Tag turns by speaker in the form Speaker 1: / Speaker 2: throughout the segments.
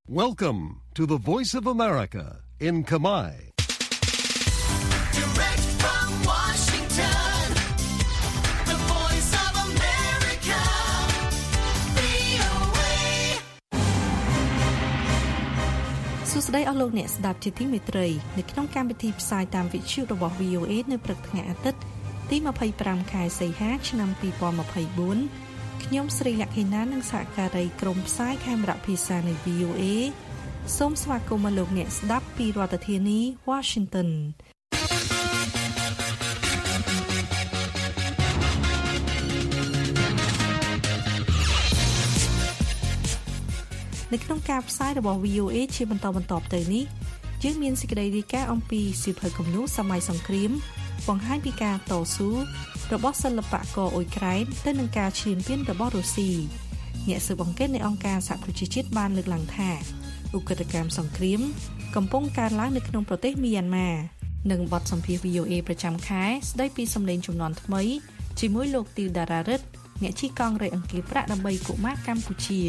Speaker 1: Welcome to the Voice of America in Khmer.
Speaker 2: Direct from Washington, the Voice of America, VOA.
Speaker 3: សួស្តីអស់លោកអ្នកស្ដាប់ជាទីមេត្រីនៅក្នុងកម្មវិធីផ្សាយតាមវិទ្យុរបស់ VOA នៅព្រឹកថ្ងៃអាទិត្យទី25ខែសីហាឆ្នាំ2024ខ្ញុំស្រីលក្ខិណានិងសហការីក្រុមផ្សាយខេមរៈភាសានៃ VOA សូមស្វាគមន៍លោកអ្នកស្ដាប់ពីរដ្ឋធានី Washington នៅក្នុងការផ្សាយរបស់ VOA ជាបន្តទៅនេះយើងមានសេចក្តីរាយការណ៍អំពីសៀវភៅគំនូរសម័យសង្គ្រាមបង្ហាញពីការតស៊ូរបស់សិល្បករអ៊ុយក្រែនទៅនឹងការឈ្លានពានរបស់រុស្ស៊ីអ្នកស៊ើបអង្កេតនៃអង្គការសហប្រជាជាតិបានលើកឡើងថាឧក្រិដ្ឋកម្មសង្គ្រាមកំពុងកើនឡើងនៅក្នុងប្រទេសមីយ៉ាន់ម៉ានិងបទសម្ភាសន៍ VOA ប្រចាំខែស្ដីពីសម្លេងជំនាន់ថ្មីជាមួយលោកទីវតារារិទ្ធអ្នកជិះកង់រៃអង្គាសប្រាក់ដើម្បីកុមារកម្ពុជា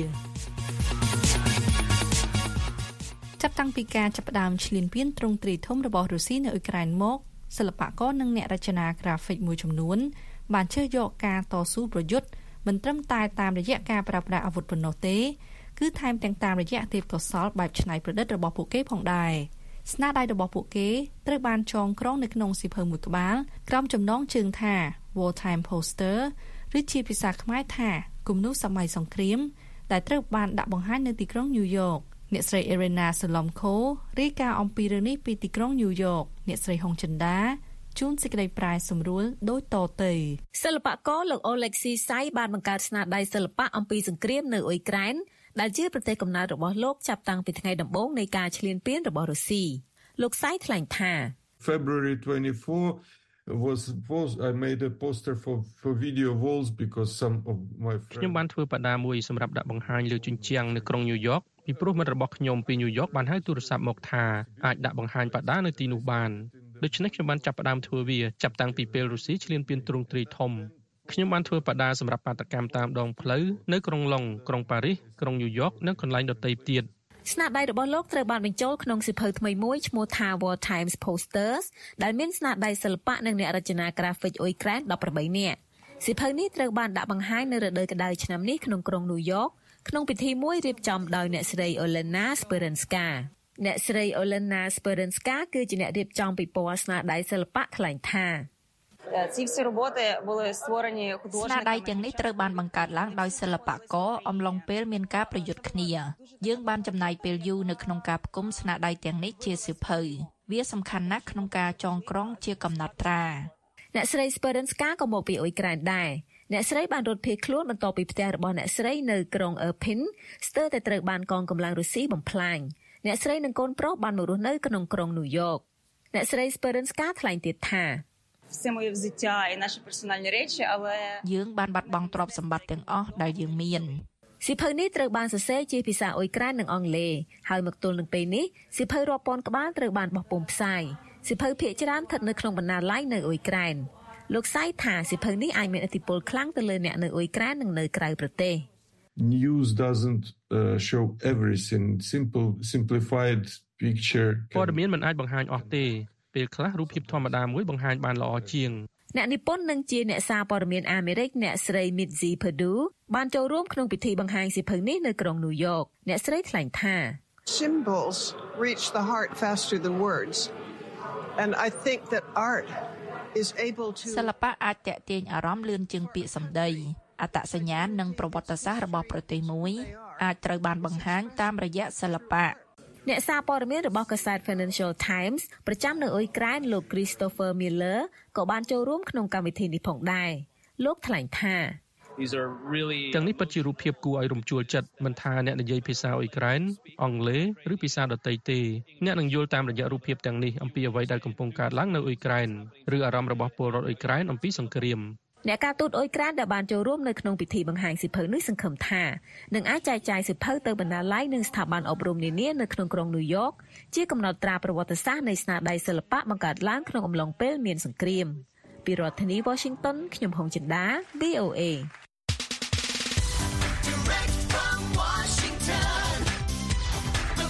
Speaker 3: ចាប់តាំងពីការចាប់ផ្ដើមឈ្លានពានទ្រង់ទ្រាយធំរបស់រុស្ស៊ីនៅអ៊ុយក្រែនមកសិល្បករនិងអ្នករចនាក្រាហ្វិកមួយចំនួនបានជឿយកការតស៊ូប្រយុទ្ធមិនត្រឹមតែតាមរយៈការប្រើប្រាស់អាវុធប៉ុណ្ណោះទេគឺថែមទាំងតាមរយៈទេពកោសល្យបែបច្នៃប្រឌិតរបស់ពួកគេផងដែរស្នាដៃរបស់ពួកគេត្រូវបានចងក្រងនៅក្នុងសៀវភៅមួយក្បាលក្រោមចំណងជើងថា Wartime Poster ឬជាភាសាខ្មែរថាគំនូរសម័យសង្គ្រាមដែលត្រូវបានដាក់បង្ហាញនៅទីក្រុងញូវយ៉កអ្នកស្រី Irena Solomko រាយការណ៍អំពីរឿងនេះពីទីក្រុងញូវយ៉កអ្នកស្រីហុងចិន្តាជួនសេចក្តីប្រែសម្រួលដូចតទៅសិល្បករលោក Oleksiy Sai បានបង្កើតស្នាដៃសិល្បៈអំពីសង្គ្រាមនៅអ៊ុយក្រែនដែលជាប្រទេសកំណើតរបស់លោកចាប់តាំងពីថ្ងៃដំបូងនៃការឈ្លានពានរបស់រុស្ស៊ីលោក Sai ថ្លែងថា
Speaker 4: February 24 I made a poster for video walls because some of my friends
Speaker 5: ខ្ញុំបានធ្វើបដាមួយសម្រាប់ដាក់បង្ហាញលើជញ្ជាំងនៅក្រុងញូវយ៉កពីព្រោះមិត្តរបស់ខ្ញុំពីញូវយ៉កបានហៅទូរស័ព្ទមកថាអាចដាក់បង្ហាញបដានៅទីនោះបានដូច្នេះខ្ញុំបានចាប់ផ្ដើមធ្វើវាចាប់តាំងពីពេលរុស្ស៊ីឈ្លានពានទ្រង់ទ្រាយធំខ្ញុំបានធ្វើបដាសម្រាប់បាតកម្មតាមដងផ្លូវនៅក្រុងឡុងក្រុងប៉ារីសក្រុងញូវយ៉កនិងកន្លែងដទៃទៀត
Speaker 3: ស្នាដៃរបស់លោកត្រូវបានបញ្ចូលក្នុងសៀវភៅថ្មីមួយឈ្មោះថា Wartime Posters ដែលមានស្នាដៃសិល្បៈនិងអ្នករចនាក្រាហ្វិកអ៊ុយក្រែន18នាក់សៀវភៅនេះត្រូវបានដាក់បង្ហាញនៅរដូវក្តៅឆ្នាំនេះក្នុងក្រុងញូវយ៉កក្នុងពិធីមួយរៀបចំដោយអ្នកស្រី Olena Sperenska អ្នកស្រី Olena Sperenska គឺជាអ្នករៀបចំពិព័រណ៍ស្នាដៃសិល្បៈថ្លែងថាស្នាដៃទាំងនេះត្រូវបានបង្កើតឡើងដោយសិល្បករអំឡុងពេលមានការប្រយុទ្ធគ្នាយើងបានចំណាយពេលយូរនៅក្នុងការផ្គុំស្នាដៃទាំងនេះជាសៀវភៅវាសំខាន់ណាស់ក្នុងការចងក្រងជាកំណត់ត្រាអ្នកស្រី Sperenska ក៏មកពីអ៊ុយក្រែនដែរអ្នកស្រីបានរត់ភៀសខ្លួនបន្ទាប់ពីផ្ទះរបស់អ្នកស្រីនៅក្រុង Irpin ស្ទើរតែត្រូវបានកងកម្លាំងរុស្ស៊ីបំផ្លាញអ្នកស្រីនិងកូនប្រុសបានមករស់នៅក្នុងក្រុងញូវយ៉កអ្នកស្រី Sperenska ថ្លែងទៀតថាយើងបានបាត់បង់ទ្រព្យសម្បត្តិទាំងអស់ដែលយើងមានសៀវភៅនេះត្រូវបានសរសេរជាភាសាអ៊ុយក្រែននិងអង់គ្លេសហើយមកទល់នឹងពេលនេះសៀវភៅរាប់ពាន់ក្បាលត្រូវបានបោះពុម្ពផ្សាយសៀវភៅភាគច្រើនស្ថិតនៅក្នុងបណ្ណាល័យនៅអ៊ុយក្រែនលោកសៃថាសៀវភៅនេះអាចមានឥទ្ធិពលខ្លាំងទៅលើអ្នកនៅអ៊ុយក្រែននិងនៅក្រៅប្រទេស
Speaker 4: News doesn't show everything simplified picture
Speaker 5: ព័ត៌មានមិនអាចបង្ហាញអស់ទេពេលខ្លះរូបភាពធម្មតាមួយបង្ហាញបានល្អជាង
Speaker 3: អ្នកនិពន្ធនិងជាអ្នកសារព័ត៌មានអាមេរិកអ្នកស្រី Mitzi Perdue បានចូលរួមក្នុងពិធីបង្ហាញសៀវភៅនេះនៅក្រុងញូវយ៉កអ្នកស្រីថ្លែងថា
Speaker 6: Symbols reach the heart faster than words and I think that art is able to
Speaker 3: សិល្បៈអាចទាក់ទាញអារម្មណ៍លឿនជាងពាក្យសម្ដីអត្តសញ្ញាណនិងប្រវត្តិសាស្ត្ររបស់ប្រទេសមួយអាចត្រូវបានបង្ហាញតាមរយៈសិល្បៈអ្នកសារព័ត៌មានរបស់កាសែត Financial Times ប្រចាំនៅអ៊ុយក្រែនលោក Christopher Miller ក៏បានចូលរួមក្នុងកម្មវិធីនេះផងដែរលោកថ្លែងថា
Speaker 5: ទាំងនេះពិតជារូបភាពគួរឲ្យរំជួលចិត្តមិនថាអ្នកនិយាយភាសាអ៊ុយក្រែនអង់គ្លេសឬភាសាដទៃទេអ្នកនឹងយល់តាមរយៈរូបភាពទាំងនេះអំពីអ្វីដែលកំពុងកើតឡើងនៅអ៊ុយក្រែនឬអារម្មណ៍របស់ពលរដ្ឋអ៊ុយក្រែនអំពីសង្គ្រាម
Speaker 3: អ្នកការទូតអ៊ុយក្រែនដែលបានចូលរួមនៅក្នុងពិធីបង្ហាញសៀវភៅនេះសង្ឃឹមថានឹងអាចចែកចាយសៀវភៅទៅបណ្ណាល័យនិងស្ថាប័នអប់រំនានានៅក្នុងក្រុងញូវយ៉កជាកំណត់ត្រាប្រវត្តិសាស្ត្រនៃស្នាដៃសិល្បៈបង្កើតឡើងក្នុងអំឡុងពេលមានសង្គ្រាមពីរដ្ឋធានី Washington ខ្ញុំហុងចិន្តា VOA
Speaker 2: Direct from Washington,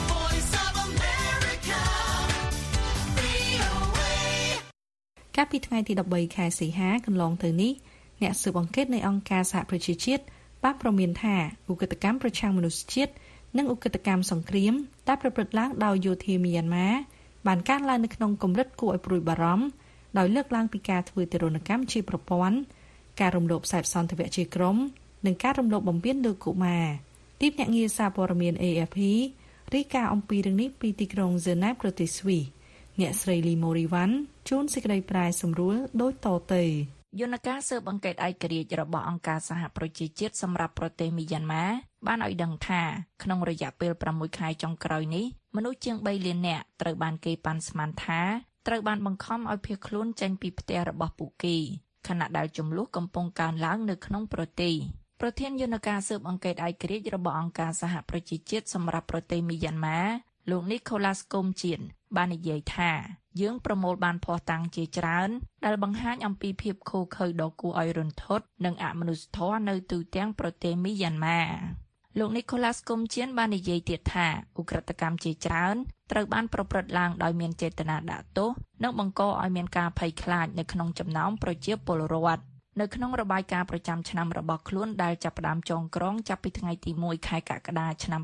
Speaker 3: កាលពីថ្ងៃទី13ខែសីហាកន្លងទៅនេះអ្នកស៊ើបអង្កេតនៃអង្គការសហប្រជាជាតិបានប្រមានថាឧក្រិដ្ឋកម្មប្រឆាំងមនុស្សជាតិនិងឧក្រិដ្ឋកម្មសង្គ្រាមដែលប្រព្រឹត្តឡើងដោយយោធាមីយ៉ាន់ម៉ាបានកើនឡើងនៅក្នុងកម្រិតគួរឲ្យព្រួយបារម្ភដោយលើកឡើងពីការធ្វើទារុណកម្មជាប្រព័ន្ធការរំលោភខ្សែសន្តិវៈជាក្រុមនិងការរំលោភបំពានលើកុមារទីភ្នាក់ងារសារព័ត៌មាន AFP រាយការណ៍អំពីរឿងនេះពីទីក្រុងហ្សឺណែវប្រទេសស្វីសអ្នកស្រីលីម៉ូរីវ៉ាន់ជួនសេចក្តីប្រាយសម្រួលដូចតទៅ
Speaker 7: យន្តការស៊ើបអង្កេតឯករាជ្យរបស់អង្គការសហប្រជាជាតិសម្រាប់ប្រទេសមីយ៉ាន់ម៉ាបានឲ្យដឹងថាក្នុងរយៈពេល6ខែចុងក្រោយនេះមនុស្សជាង3លាននាក់ត្រូវបានគេប៉ាន់ស្មានថាត្រូវបានបង្ខំឲ្យភៀសខ្លួនចេញពីផ្ទះរបស់ពួកគេខណៈដែលចំនួនកំពុងកើនឡើងនៅក្នុងប្រទេសប្រធានយន្តការស៊ើបអង្កេតឯករាជ្យរបស់អង្គការសហប្រជាជាតិសម្រាប់ប្រទេសមីយ៉ាន់ម៉ាលោក Nicholas Koumjian បាននិយាយថាយើងប្រមូលបានភស្តុតាងជាច្រើនដែលបង្ហាញអំពីភាពឃោរឃៅដ៏គួរឲ្យរន្ធត់និងអមនុស្សធម៌នៅទូទាំងប្រទេសមីយ៉ាន់ម៉ាលោក Nicholas Koumjian បាននិយាយទៀតថាឧក្រិដ្ឋកម្មជាច្រើនត្រូវបានប្រព្រឹត្តឡើងដោយមានចេតនាដាក់ទោសនិងបង្កឲ្យមានការភ័យខ្លាចនៅក្នុងចំណោមប្រជាពលរដ្ឋនៅក្នុងរបាយការណ៍ប្រចាំឆ្នាំរបស់ខ្លួនដែលចាប់ផ្ដើមចងក្រងចាប់ពីថ្ងៃទី1ខែកក្កដាឆ្នាំ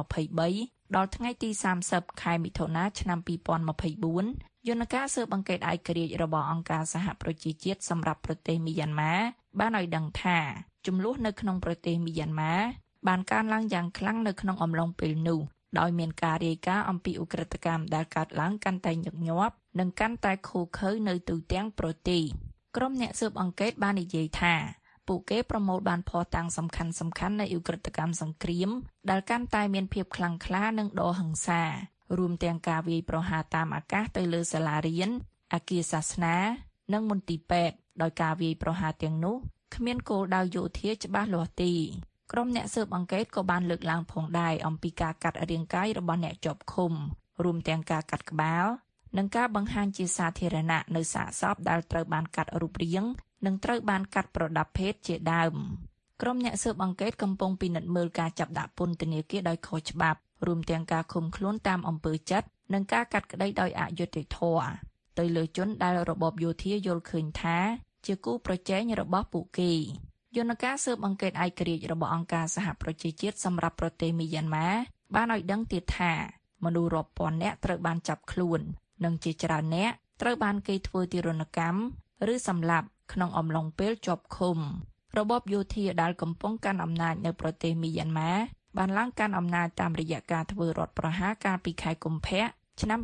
Speaker 7: 2023ដល់ថ្ងៃទី30ខែមិថុនាឆ្នាំ2024យន្តការស៊ើបអង្កេតឯករាជ្យរបស់អង្គការសហប្រជាជាតិសម្រាប់ប្រទេសមីយ៉ាន់ម៉ាបានឲ្យដឹងថាចំនួននៅក្នុងប្រទេសមីយ៉ាន់ម៉ាបានកើនឡើងយ៉ាងខ្លាំងនៅក្នុងអំឡុងពេលនោះដោយមានការរាយការណ៍អំពីឧក្រិដ្ឋកម្មដែលកើតឡើងកាន់តែញឹកញាប់និងកាន់តែឃោរឃៅនៅទូទាំងប្រទេសក្រុមអ្នកស៊ើបអង្កេតបាននិយាយថាពួកគេប្រមូលបានភស្តុតាងសំខាន់ៗនៃឧក្រិដ្ឋកម្មសង្គ្រាមដែលកាន់តែមានភាពខ្លាំងក្លានិងដ៏ហិង្សារួមទាំងការវាយប្រហារតាមអាកាសទៅលើសាលារៀនអគារសាសនានិងមន្ទីរពេទ្យដោយការវាយប្រហារទាំងនោះគ្មានគោលដៅយោធាច្បាស់លាស់ទេក្រុមអ្នកស៊ើបអង្កេតក៏បានលើកឡើងផងដែរអំពីការកាត់រាងកាយរបស់អ្នកជាប់ឃុំរួមទាំងការកាត់ក្បាលនិងការបង្ហាញជាសាធារណៈនៅសាកសពដែលត្រូវបានកាត់រូបរាងនិងត្រូវបានកាត់ប្រដាប់ភេទជាដើមក្រុមអ្នកស៊ើបអង្កេតកំពុងពិនិត្យមើលការចាប់ដាក់ពន្ធនាគារដោយខុសច្បាប់រួមទាំងការឃុំខ្លួនតាមអំពើចិត្តនិងការកាត់ក្តីដោយអយុត្តិធម៌ទៅលើជនដែលរបបយោធាយល់ឃើញថាជាគូប្រជែងរបស់ពួកគេយន្តការស៊ើបអង្កេតឯករាជ្យរបស់អង្គការសហប្រជាជាតិសម្រាប់ប្រទេសមីយ៉ាន់ម៉ាបានឲ្យដឹងទៀតថាមនុស្សរាប់ពាន់នាក់ត្រូវបានចាប់ខ្លួននិងជាច្រើននាក់ត្រូវបានគេធ្វើទារុណកម្មឬសម្លាប់ក្នុងអំឡុងពេលជាប់ឃុំរបបយោធាដែលកំពុងកាន់អំណាចនៅប្រទេសមីយ៉ាន់ម៉ាបានឡើងកាន់អំណាចតាមរយៈការធ្វើរដ្ឋប្រហារកាលពីខែកុម្ភៈឆ្នាំ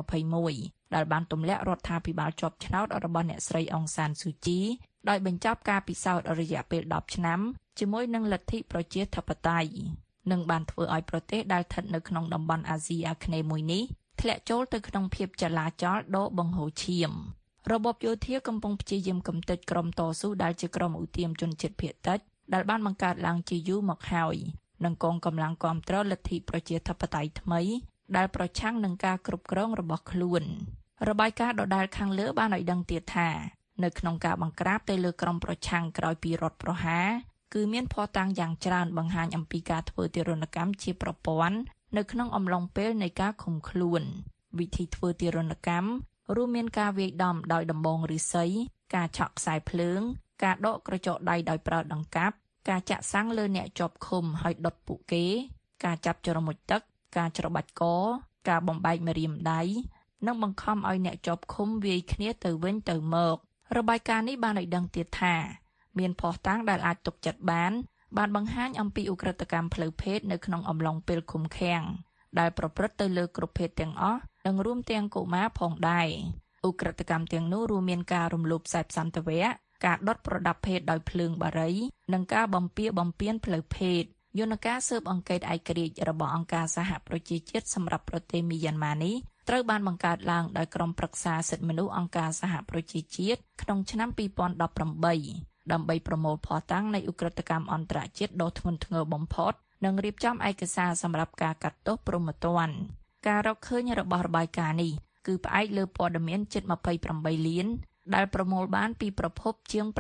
Speaker 7: 2021ដែលបានទម្លាក់រដ្ឋាភិបាលជាប់ឆ្នោតរបស់អ្នកស្រីអុងសានស៊ូជីដោយបញ្ចប់ការពិសោធន៍រយៈពេល10ឆ្នាំជាមួយនឹងលទ្ធិប្រជាធិបតេយ្យនិងបានធ្វើឲ្យប្រទេសដែលស្ថិតនៅក្នុងតំបន់អាស៊ីអាគ្នេយ៍មួយនេះធ្លាក់ចូលទៅក្នុងភាពចលាចលដ៏បង្ហូរឈាមរបបយោធាកំពុងព្យាយាមកំទេចក្រុមតស៊ូដែលជាក្រុមឧទាមជនជាតិភាគតិចដែលបានបង្កើតឡើងជាយូរមកហើយនិងកងកម្លាំងគាំទ្រលទ្ធិប្រជាធិបតេយ្យថ្មីដែលប្រឆាំងនឹងការគ្រប់គ្រងរបស់ខ្លួនរបាយការណ៍ដដែលខាងលើបានឲ្យដឹងទៀតថានៅក្នុងការបង្ក្រាបទៅលើក្រុមប្រឆាំងក្រោយពីរដ្ឋប្រហារគឺមានភស្តុតាងយ៉ាងច្រើនបង្ហាញអំពីការធ្វើទារុណកម្មជាប្រព័ន្ធនៅក្នុងអំឡុងពេលនៃការឃុំខ្លួនវិធីធ្វើទារុណកម្មរួមមានការវាយដំដោយដំបងឫស្សីការឆក់ខ្សែភ្លើងការដកក្រចកដៃដោយប្រើដង្កាប់ការចាក់សាំងលើអ្នកជាប់ឃុំហើយដុតពួកគេការចាប់ច្រមុជទឹកការច្របាច់កការបំបែកម្រាមដៃនិងបង្ខំឲ្យអ្នកជាប់ឃុំវាយគ្នាទៅវិញទៅមករបាយការណ៍នេះបានឲ្យដឹងទៀតថាមានភស្តុតាងដែលអាចទុកចិត្តបានបង្ហាញអំពីឧក្រិដ្ឋកម្មផ្លូវភេទនៅក្នុងអំឡុងពេលឃុំឃាំងដែលប្រព្រឹត្តទៅលើគ្រប់ភេទទាំងអស់និងរួមទាំងកុមារផងដែរឧក្រិដ្ឋកម្មទាំងនោះរួមមានការរំលោភខ្សែសន្តិវៈការដុតប្រដាប់ភេទដោយភ្លើងបារីនិងការបំពារបំពានផ្លូវភេទយន្តការស៊ើបអង្កេតឯករាជ្យរបស់អង្គការសហប្រជាជាតិសម្រាប់ប្រទេសមីយ៉ាន់ម៉ានេះត្រូវបានបង្កើតឡើងដោយក្រុមប្រឹក្សាសិទ្ធិមនុស្សអង្គការសហប្រជាជាតិក្នុងឆ្នាំ2018ដើម្បីប្រមូលភស្តុតាងនៃឧក្រិដ្ឋកម្មអន្តរជាតិដ៏ធ្ងន់ធ្ងរបំផុតនិងរៀបចំឯកសារសម្រាប់ការកាត់ទោសព្រហ្មទណ្ឌការរកឃើញរបស់របាយការណ៍នេះគឺផ្អែកលើព័ត៌មានជិត28លានដែលប្រមូលបានពីប្រភពជាង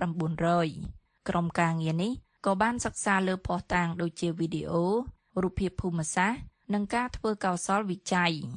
Speaker 7: 900ក្រុមការងារនេះក៏បានសិក្សាលើភស្តុតាងដូចជាវីដេអូរូបភាពភូមិសាស្ត្រនិងការធ្វើកោសល្យវិច័យ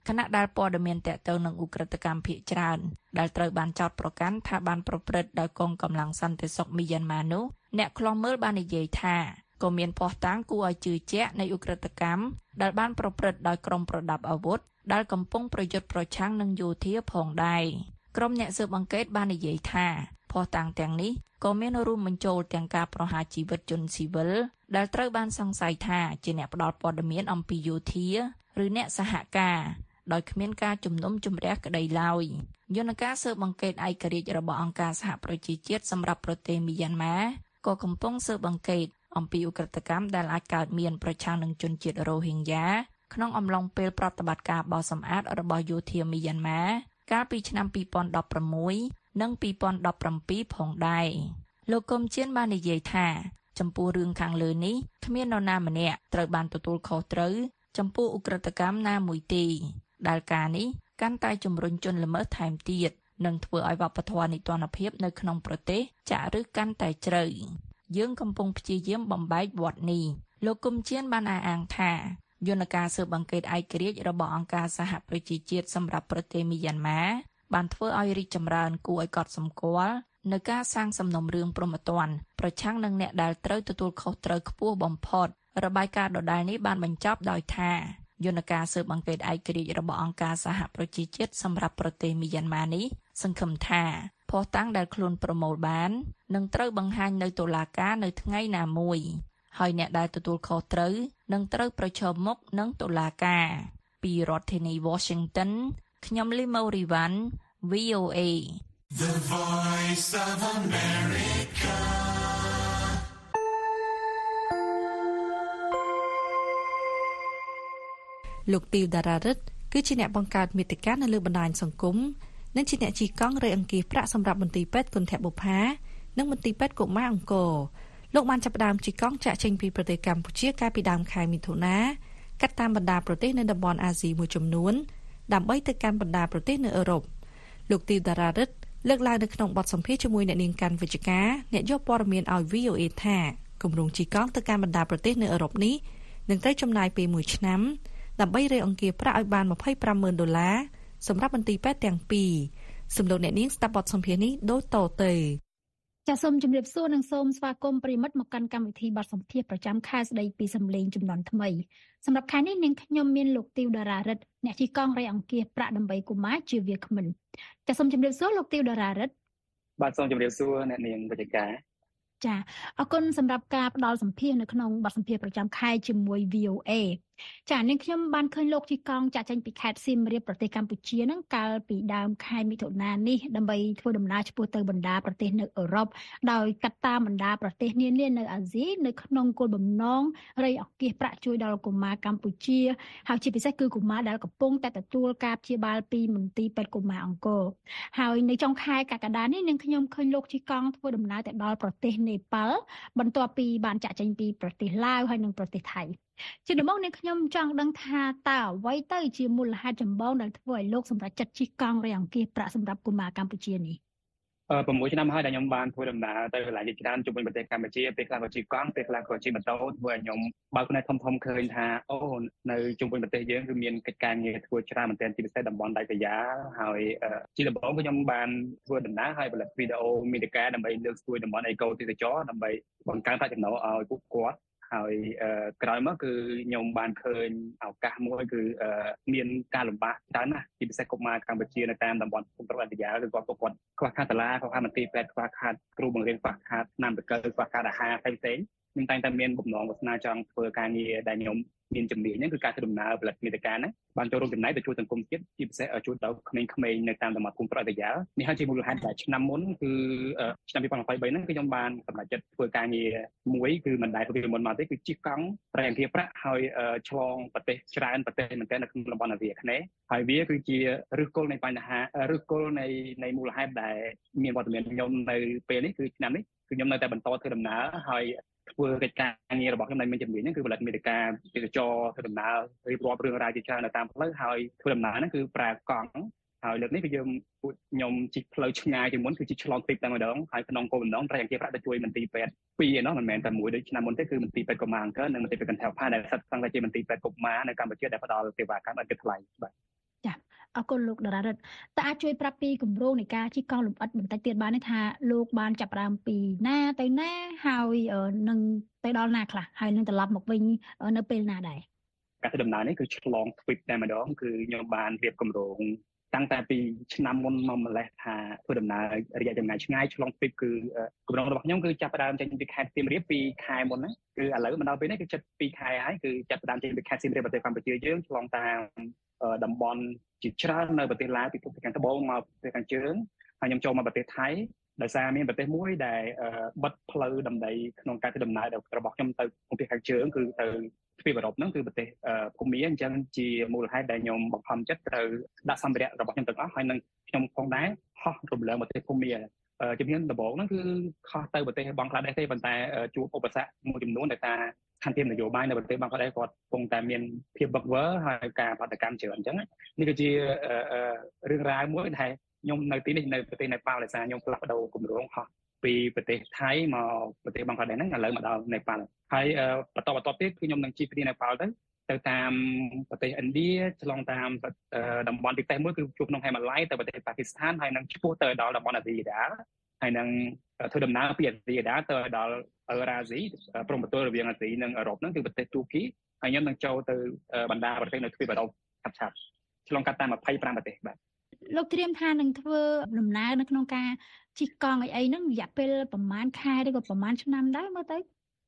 Speaker 7: ខណៈដែលព័ត៌មានតាក់ទងនឹងឧក្រិដ្ឋកម្មភាគច្រើនដែលត្រូវបានចោទប្រកាន់ថាបានប្រព្រឹត្តដោយកងកម្លាំងសន្តិសុខមីយ៉ាន់ម៉ានោះអ្នកខ្លំមើលបាននិយាយថាក៏មានភស្តុតាងគួរឲ្យជឿជាក់នៃឧក្រិដ្ឋកម្មដែលបានប្រព្រឹត្តដោយក្រុមប្រដាប់អាវុធដែលកំពុងប្រយុទ្ធប្រឆាំងនឹងយោធាផងដែរក្រុមអ្នកស៊ើបអង្កេតបាននិយាយថាភស្តុតាងទាំងនេះក៏មានរួមបញ្ចូលទាំងការប្រហារជីវិតជនស៊ីវិលដែលត្រូវបានសង្ស័យថាជាអ្នកផ្ដល់ព័ត៌មានអំពីយោធាឬអ្នកសហការដោយគ្មានការជំនុំជម្រះក្តីឡើយយន្តការស៊ើបអង្កេតឯករាជ្យរបស់អង្គការសហប្រជាជាតិសម្រាប់ប្រទេសមីយ៉ាន់ម៉ាក៏កំពុងស៊ើបអង្កេតអំពីឧក្រិដ្ឋកម្មដែលអាចកើតមានប្រឆាំងនឹងជនជាតិរ៉ូហីងយ៉ាក្នុងអំឡុងពេលប្រតិបត្តិការបោសសម្អាតរបស់យោធាមីយ៉ាន់ម៉ាកាលពីឆ្នាំ2016និង2017ផងដែរលោកកុំជៀនបាននិយាយថាចំពោះរឿងខាងលើនេះគ្មាននរណាម្នាក់ត្រូវបានទទួលខុសត្រូវចំពោះឧក្រិដ្ឋកម្មណាមួយទេដែលការនេះកាន់តែជំរុញជនល្មើសថែមទៀតនិងធ្វើឲ្យវប្បធម៌នីតិរដ្ឋភាពនៅក្នុងប្រទេសចាក់ឫសកាន់តែជ្រៅយើងកំពុងព្យាយាមបំបែកវដ្តនេះលោកកុំជៀនបានអះអាងថាយន្តការស៊ើបអង្កេតឯករាជ្យរបស់អង្គការសហប្រជាជាតិសម្រាប់ប្រទេសមីយ៉ាន់ម៉ាបានធ្វើឲ្យរីកចម្រើនគួរឲ្យកត់សម្គាល់នៅការសាងសំណុំរឿងព្រហ្មទណ្ឌប្រឆាំងនឹងអ្នកដែលត្រូវទទួលខុសត្រូវខ្ពស់បំផុតរបាយការណ៍ដដែលនេះបានបញ្ចប់ដោយថាយន្តការស៊ើបអង្កេតឯករាជ្យរបស់អង្គការសហប្រជាជាតិសម្រាប់ប្រទេសមីយ៉ាន់ម៉ានេះសង្ឃឹមថាភស្តុតាងដែលខ្លួនប្រមូលបាននឹងត្រូវបង្ហាញនៅតុលាការនៅថ្ងៃណាមួយហើយអ្នកដែលទទួលខុសត្រូវនឹងត្រូវប្រឈមមុខនឹងតុលាការពីរដ្ឋធានី Washington ខ្ញុំលីម៉ូរីវ៉ាន់ VOA
Speaker 2: The Voice of America.
Speaker 3: លោកទីវតារារិទ្ធគឺជាអ្នកបង្កើតមាតិកានៅលើបណ្ដាញសង្គមនិងជាអ្នកជិះកង់រៃអង្គាសប្រាក់សម្រាប់មន្ទីរពេទ្យគុណធបុប្ផានិងមន្ទីរពេទ្យកុមារអង្គរលោកបានចាប់ផ្ដើមជិះកង់ចាក់ចេញពីប្រទេសកម្ពុជាកាលពីដើមខែមិថុនាកាត់តាមបណ្ដាប្រទេសនៅតំបន់អាស៊ីមួយចំនួនដើម្បីទៅកាន់បណ្ដាប្រទេសនៅអឺរ៉ុបលោកទីវតារារិទ្ធលើកឡើងនៅក្នុងបទសម្ភាសន៍ជាមួយអ្នកនាងកាន់វិជ្ជការអ្នកយកព័ត៌មានឲ្យ VOA ថាគម្រោងជិះកង់ទៅកាន់បណ្ដាប្រទេសនៅអឺរ៉ុបនេះនឹងត្រូវចំណាយពេល1ឆ្នាំដើម្បីរៃអង្គាសប្រាក់ឲ្យបាន$250,000សម្រាប់មន្ទីរពេទ្យទាំងពីរសំលោកអ្នកនាងស្ដាប់បទសម្ភាសន៍នេះដូចតទៅចាសសូមជម្រាបសួរនិងសូមស្វាគមន៍ប្រិមិត្តមកកាន់កម្មវិធីបទសម្ភាសន៍ប្រចាំខែស្ដីពីសម្លេងជំនាន់ថ្មីសម្រាប់ខែនេះនាងខ្ញុំមានលោកទីវតារារិទ្ធអ្នកជិះកង់រៃអង្គាសប្រាក់ដើម្បីកុមារជាវាគ្មិនចាសសូមជម្រាបសួរលោកទីវតារារិទ្ធ
Speaker 8: បាទសូមជម្រាបសួរអ្នកនាងវិជ្ជការ
Speaker 3: ចាអរគុណសម្រាប់ការផ្ដល់សម្ភាសន៍នៅក្នុងបទសម្ភាសន៍ប្រចាំខែជាមួយ VOA ចានាងខ្ញុំបានឃើញលោកជិះកង់ចាក់ចេញពីខេត្តសៀមរាបប្រទេសកម្ពុជាហ្នឹងកាលពីដើមខែមិថុនានេះដើម្បីធ្វើដំណើរឆ្ពោះទៅបណ្ដាប្រទេសនៅអឺរ៉ុបដោយកាត់តាមបណ្ដាប្រទេសនានានៅអាស៊ីនៅក្នុងគោលបំណងរៃអង្គាសប្រាក់ជួយដល់កុមារកម្ពុជាហើយជាពិសេសគឺកុមារដែលកំពុងតែទទួលការព្យាបាលពីមន្ទីរពេទ្យកុមារអង្គរហើយនៅចុងខែកក្កដានេះនាងខ្ញុំឃើញលោកជិះកង់ធ្វើដំណើរទៅដល់ប្រទេសនេប៉ាល់បន្ទាប់ពីបានចាក់ចេញពីប្រទេសឡាវហើយនិងប្រទេសថៃជាដំបូងនេះខ្ញុំចង់ដឹងថាតើអ្វីទៅជាមូលហេតុចម្បងដែលធ្វើឲ្យលោកសម្រេចចិត្តជិះកង់រៃអង្គាសប្រាក់សម្រាប់កុមារកម្ពុជានេះ
Speaker 8: 6ឆ្នាំហើយដែលខ្ញុំបានធ្វើដំណើរទៅកន្លែងជាច្រើនជុំវិញប្រទេសកម្ពុជាពេលខ្លះក៏ជិះកង់ពេលខ្លះក៏ជិះម៉ូតូធ្វើឲ្យខ្ញុំបើកផ្នែកធំឃើញថាអូនៅជុំវិញប្រទេសយើងគឺមានកិច្ចការងារធ្វើច្រើនមែនទែនជាពិសេសតំបន់ដាច់ស្រយាលហើយជាដំបូងខ្ញុំបានធ្វើដំណើរហើយផលិតវីដេអូមាតិកាដើម្បីលើកស្ទួយតំបន់អេកូទេសចរណ៍ដើម្បីបង្កើនប្រាក់ចំណូលឲ្យពួកគាត់ហើយក្រោយមកគឺខ្ញុំបានឃើញឱកាសមួយគឺមានការលំបាកច្រើនណាស់ជាពិសេសកុមារកម្ពុជានៅតាមតំបន់ភូមិប្រវត្តិសាស្ត្រគឺគាត់ខ្វះខាតសាលាខ្វះខាតមន្ទីរពេទ្យខ្វះខាតគ្រូបង្រៀនខ្វះខាតថ្នាំបង្គើខ្វះខាតអាហារផ្សេងៗខ្ញុំតែងតែមានបំណងវាសនាចង់ធ្វើការងារដែលខ្ញុំមានជំនាញហ្នឹងគឺការធ្វើដំណើរផលិតមាតិកាហ្នឹងបានចូលរួមចំណែកទៅជួយសង្គមជាតិជាពិសេសជួយដល់ក្មេងៗនៅតាមតំបន់ភូមិប្រវត្តិសាស្ត្រនេះហើយជាមូលហេតុដែលឆ្នាំមុនគឺឆ្នាំ2023ហ្នឹងគឺខ្ញុំបានសម្រេចចិត្តធ្វើការងារមួយគឺមិនដែលធ្វើពីមុនមកទេគឺជិះកង់ប្រែអង្គាសប្រាក់ហើយឆ្លងប្រទេសច្រើនប្រទេសមែនទែននៅក្នុងតំបន់អាស៊ីអាគ្នេយ៍ហើយវាគឺជាឫសគល់នៃបញ្ហាឫសគល់នៃមូលហេតុដែលមានវត្តមានខ្ញុំនៅពេលនេះគឺឆ្នាំនេះគឺខ្ញុំនៅតែបន្តធ្វើដំណើរហើយធ្វើកិច្ចការងាររបស់ខ្ញុំដែលមានជំនាញហ្នឹងគឺផលិតមាតិកាទេសចរធ្វើដំណើររៀបរាប់រឿងរ៉ាវជាច្រើននៅតាមផ្លូវហើយធ្វើដំណើរហ្នឹងគឺប្រើកង់ហើយលើកនេះគឺពួកខ្ញុំជិះផ្លូវឆ្ងាយជាងមុនគឺជិះឆ្លងទ្វីបតែម្ដងហើយក្នុងគោលបំណងរៃអង្គាសប្រាក់ទៅជួយមន្ទីរពេទ្យពីរឯនោះមិនមែនតែមួយដូចឆ្នាំមុនទេគឺមន្ទីរពេទ្យកុមារអង្គរនិងមន្ទីរពេទ្យកន្ធរផាដែលស្ថិតក្នុងតែជាមន្ទីរពេទ្យកុមារនៅកម្ពុជាដែលផ្ដល់សេវាកម្មឥតគិតថ្លៃបាទ
Speaker 3: ច
Speaker 9: អរគុណលោកតារារិទ្ធតើអាចជួយប្រាប់ពីគម្រោងនៃការជិះកង់លម្អិតបន្តិចទៀតបានទេថាលោកបានចាប់ផ្ដើមពីណាទៅណាហើយនឹងទៅដល់ណាខ្លះហើយនឹងត្រឡប់មកវិញនៅពេលណាដែរ
Speaker 8: ការធ្វើដំណើរនេះគឺឆ្លងទ្វីបតែម្ដងគឺខ្ញុំបានរៀបគម្រោងតាំងតែពីឆ្នាំមុនមកម្លេះថាធ្វើដំណើររយៈចម្ងាយឆ្ងាយឆ្លងទ្វីបគឺគម្រោងរបស់ខ្ញុំគឺចាប់ផ្ដើមចេញពីខេត្តសៀមរាប2ខែមុនណាគឺឥឡូវមកដល់ពេលនេះគឺជិត2ខែហើយគឺចាប់ផ្ដើមចេញពីខេត្តសៀមរាបប្រទេសកម្ពុជាយើងឆ្លងតាមតំបន់ជាច្រើននៅប្រទេសឡាវពីខាងត្បូងមកប្រទេសខាងជើងហើយខ្ញុំចូលមកប្រទេសថៃដោយសារមានប្រទេសមួយដែលបិទផ្លូវដំណើរក្នុងការធ្វើដំណើររបស់ខ្ញុំទៅប្រទេសខាងជើងគឺទៅទ្វីបអឺរ៉ុបហ្នឹងគឺប្រទេសភូមាអញ្ចឹងជាមូលហេតុដែលខ្ញុំបង្ខំចិត្តត្រូវដាក់សម្ភារៈរបស់ខ្ញុំទាំងអស់ហើយនឹងខ្ញុំផងដែរហោះរំលងប្រទេសភូមាជំនាញដំបូងហ្នឹងគឺខុសទៅប្រទេសបង់ក្លាដេសទេប៉ុន្តែជួបឧបសគ្គមួយចំនួនដែលថាខន្តីនយោបាយនៅប្រទេសបង់ក្លាដេសគាត់កំពុងតែមានភាពវឹកវរហើយការបាតកម្មច្រើនអញ្ចឹងនេះគឺជារឿងរ៉ាវមួយដែលខ្ញុំនៅទីនេះនៅប្រទេសនេប៉ាល់ដោយសារខ្ញុំផ្លាស់ប្ដូរគម្រោងហោះពីប្រទេសថៃមកប្រទេសបង់ក្លាដេសហ្នឹងឥឡូវមកដល់នេប៉ាល់ហើយបន្តទៀតគឺខ្ញុំនឹងជិះពីនេប៉ាល់ទៅតាមប្រទេសឥណ្ឌាឆ្លងតាមតំបន់ទីផ្ទះមួយគឺជួបក្នុងហេម៉ាឡ័យទៅប្រទេសប៉ាគីស្ថានហើយនឹងឆ្ពោះទៅដល់តំបន់អាស៊ីកណ្ដាលហើយនឹងធ្វើដំណើរពីអាស៊ីកណ្ដាលទៅដល់អឺរ៉ាស៊ីព្រំប្រទល់រវាងអាស៊ីនិងអឺរ៉ុបហ្នឹងគឺប្រទេសទូគីហើយខ្ញុំនឹងចូលទៅបណ្ដាប្រទេសនៅទ្វីបអឺរ៉ុបឆាប់ឆ្លងកាត់តាម25ប្រទេសបាទ
Speaker 9: លោកត្រៀមថានឹងធ្វើដំណើរនៅក្នុងការជិះកង់អីហ្នឹងរយៈពេលប្រហែលខែឬក៏ប្រហែលឆ្នាំដែរមើលទៅ